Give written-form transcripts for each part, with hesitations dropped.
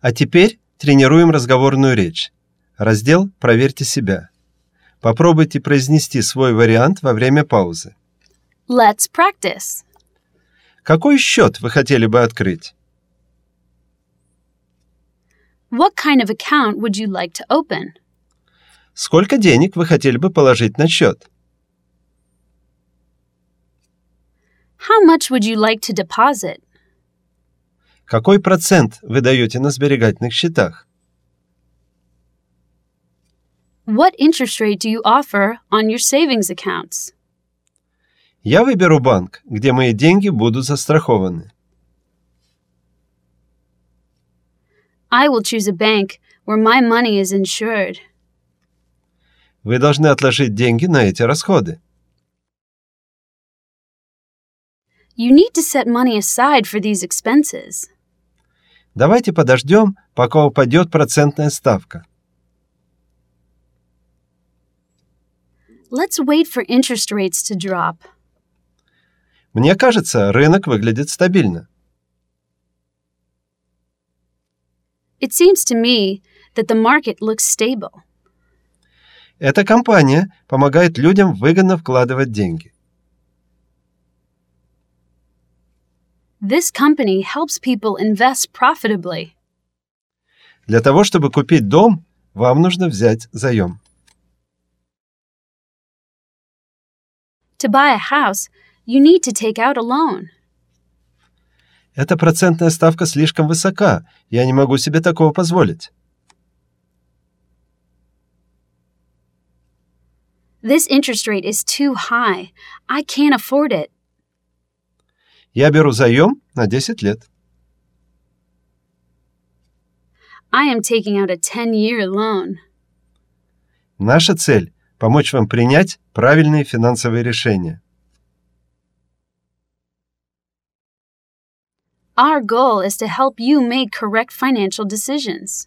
А теперь тренируем разговорную речь. Раздел «Проверьте себя». Попробуйте произнести свой вариант во время паузы. Let's practice. Какой счет вы хотели бы открыть? What kind of account would you like to open? Сколько денег вы хотели бы положить на счет? How much would you like to deposit? Какой процент вы даете на сберегательных счетах? What interest rate do you offer on your savings accounts? Я выберу банк, где мои деньги будут застрахованы. I will choose a bank where my money is insured. Вы должны отложить деньги на эти расходы. You need to set money aside for these expenses. Давайте подождем, пока упадет процентная ставка. Let's wait for interest rates to drop. Мне кажется, рынок выглядит стабильно. It seems to me that the market looks stable. Эта компания помогает людям выгодно вкладывать деньги. This company helps people invest profitably. Для того, чтобы купить дом, вам нужно взять заем. To buy a house, you need to take out a loan. Эта процентная ставка слишком высока, я не могу себе такого позволить. This interest rate is too high. I can't afford it. Я беру заем на 10 лет. I am taking out a 10-year loan. Наша цель – помочь вам принять правильные финансовые решения. Our goal is to help you make correct financial decisions.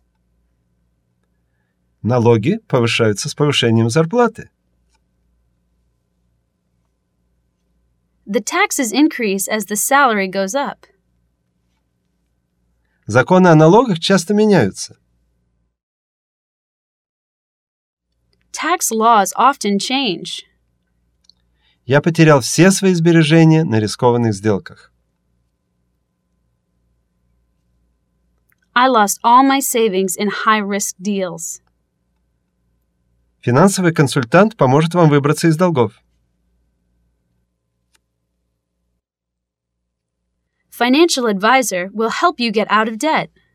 Налоги повышаются с повышением зарплаты. The taxes increase as the salary goes up. Законы о налогах часто меняются. Tax laws often change. Я потерял все свои сбережения на рискованных сделках. I lost all my savings in high-risk deals. Финансовый консультант поможет вам выбраться из долгов. Financial advisor will help you get out of debt.